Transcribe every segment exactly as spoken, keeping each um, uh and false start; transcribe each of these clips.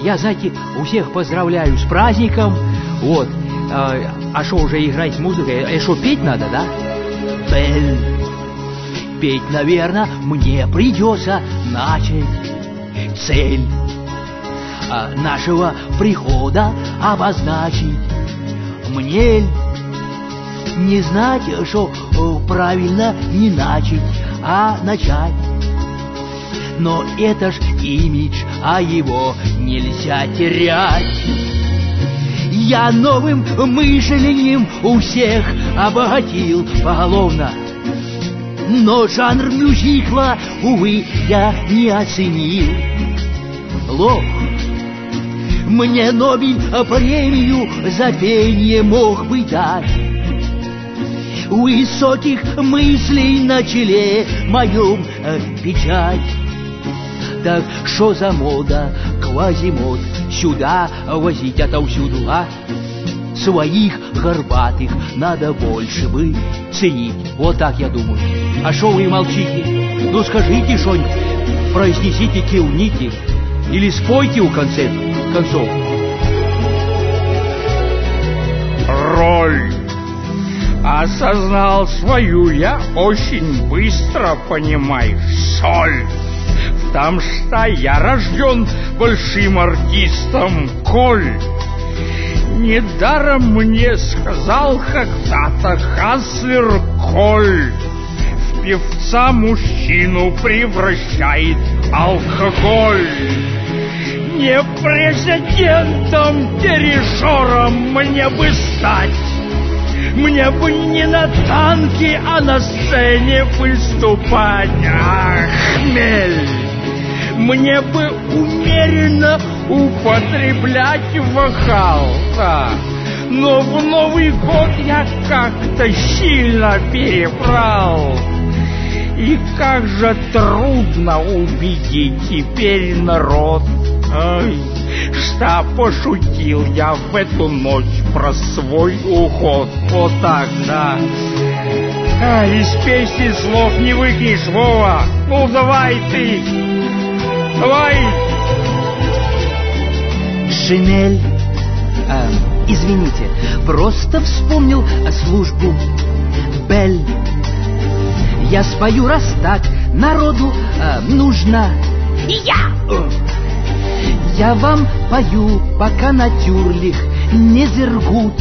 я, знаете, у всех поздравляю с праздником. Вот. А что, уже играть музыкой? А что, петь надо, да? Бель. Петь, наверное, мне придется начать. Цель нашего прихода обозначить. Мне не знать, что правильно не начать, а начать. Но это ж имидж, а его нельзя терять. Я новым мышлением у всех обогатил поголовно, но жанр мюзикла, увы, я не оценил. Лох, мне Нобель премию за пение мог бы дать. Высоких мыслей на челе моем печать. Так что за мода, квазимод, сюда возить отовсюду, а? Своих горбатых надо больше бы ценить. Вот так я думаю. А что вы молчите? Ну скажите что-нибудь, произнесите, кивните, или спойте у концов. концов. Роль осознал свою я очень быстро, понимаешь, соль. Потому что я рожден большим артистом, Коль. Недаром мне сказал когда-то канцлер Коль: в певца мужчину превращает алкоголь. Не президентом, дирижером мне бы стать. Мне бы не на танке, а на сцене выступать. Ах, хмель! Мне бы умеренно употреблять вокал, да. Но в Новый год я как-то сильно перебрал. И как же трудно убедить теперь народ, ай, что пошутил я в эту ночь про свой уход. Вот так, да. А, из песни слов не выкинешь, Вова. Ну давай ты. Давай! Шинель, а, извините, просто вспомнил службу. Бель, я спою, раз так народу а, нужно. И я! Я вам пою, пока натюрлих не зергут.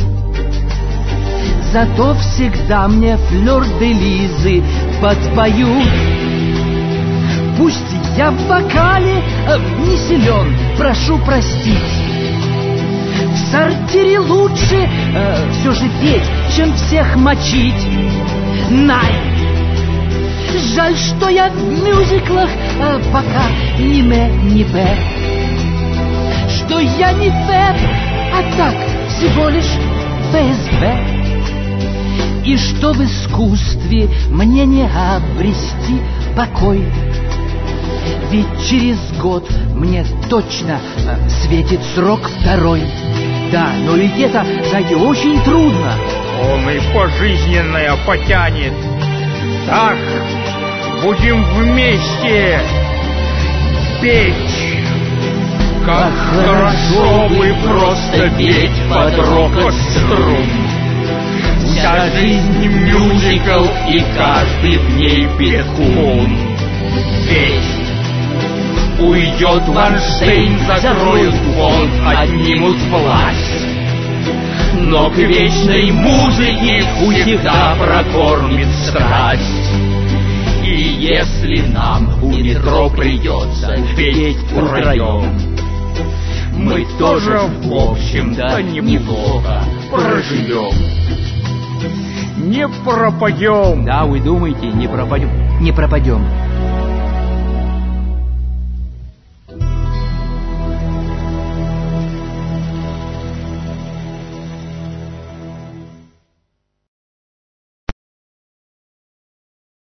Зато всегда мне флёр-де-лизы подпоют. Пусть я в вокале не силен, прошу простить. В сортире лучше э, все же петь, чем всех мочить. Най! Жаль, что я в мюзиклах э, пока не мэ, не пэ. Что я не фэб, а так всего лишь ФСБ. И что в искусстве мне не обрести покой. Ведь через год мне точно э, светит срок второй. Да, но ведь это, знаете, очень трудно. Он и пожизненное потянет. Так, будем вместе петь. Как хорошо бы просто петь под рок-струн. Вся жизнь мюзикл, и каждый в ней петун. Ведь уйдет Ванштейн, закроют фонд, отнимут власть. Но к вечной музыке всегда прокормит страсть. И если нам у метро придется петь втроем, мы тоже, в общем-то, неплохо проживем. Не пропадем. Да, вы думаете, не пропадем? Не пропадем.